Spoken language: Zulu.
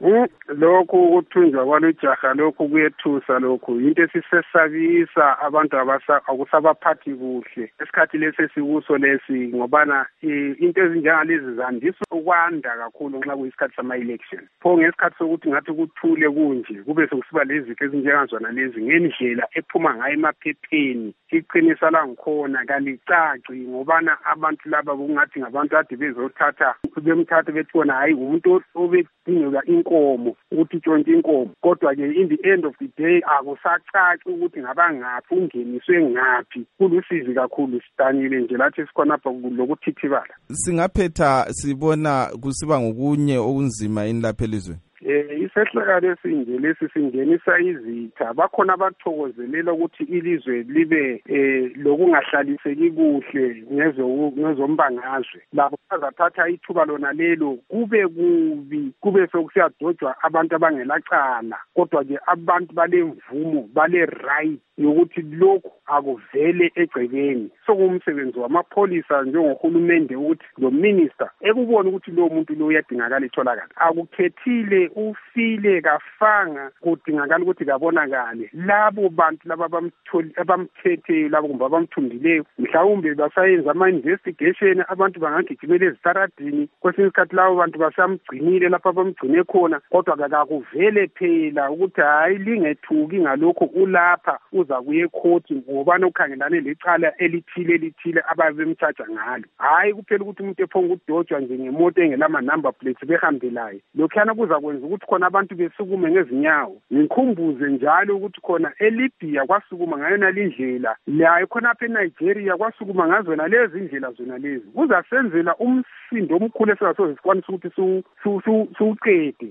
Lokhu ukuthunjwa kwalojaha lokhu kuyethusa lokhu into esisesabisa abantu akusabaphathi kuhle esikhathi lesi sikuso lesi ngobana into ezinjengalezi zandisa ukwanda kakhulu nxa kuyisikhathi sama-election pho ngesikhathi sokuthi ngathi kuthule kunje kube sokusiba lezikho ezinjengazona lezi ngendlela ephuma ngayo emaphepheni iqinisa la ngikhona kalicaci ngobana abantu laba kungathi ngabantu ade bezothatha bemthatha bethona hayi umuntu obedingeka inkomo ukuthi tshontshe inkomo kodwa-ke in the end of the day akusacaci ukuthi ngabangaphi ungeniswe ngaphi kulusizi kakhulu sidanile nje lathi sikhonapha lokuthithibala singaphetha sibona kusiba ngokunye okunzima yini lapha elizweni isehlakalo esinje lesi singenisa izitha bakhona abathokozelela ukuthi ilizwe libe lokungahlaliseki kuhle ngezombangazwe labo bazathatha ithuba lona lelo kube kubi kube sokusiyadojwa abantu abangelacala kodwa-ke abantu balemvumo bale-right yokuthi lokhu akuvele egcekeni sokungumsebenzi wamapholisa njengohulumende ukuthi lo minister ekubona ukuthi lo muntu lo uyadingakala itholakala akukhethile ufile kafanga kudingakala ukuthi kabonakale labo bantu laba abamthetheyo labo kumbe abamthundileyo mhlawumbe basayenza ama-investigation abantu bangagijimela ezitaradini kwesinye isikhathi labo bantu basamgcinile lapho abamgcine khona kodwa kakuvele phela ukuthi hayi lingethuki ngalokho ulapha uza kuye ekhoti ngobani ukhangelane lecala elithile ababemthatha ngalo hayi kuphela ukuthi umuntu ephonga ukudojwa nje ngemoto engelama-number plates behambelayo lokhuyana kuza kwenza ukuthi khona abantu besukume ngezinyawo ngikhumbuze njalo ukuthi khona eLibya kwasukuma ngayona lindlela layo khonapha eNigeria kwasukuma ngazona lezi indlela zona lezi kuzasenzela umsindo omkhulu esingasoze sikwanise ukuthi siwuqede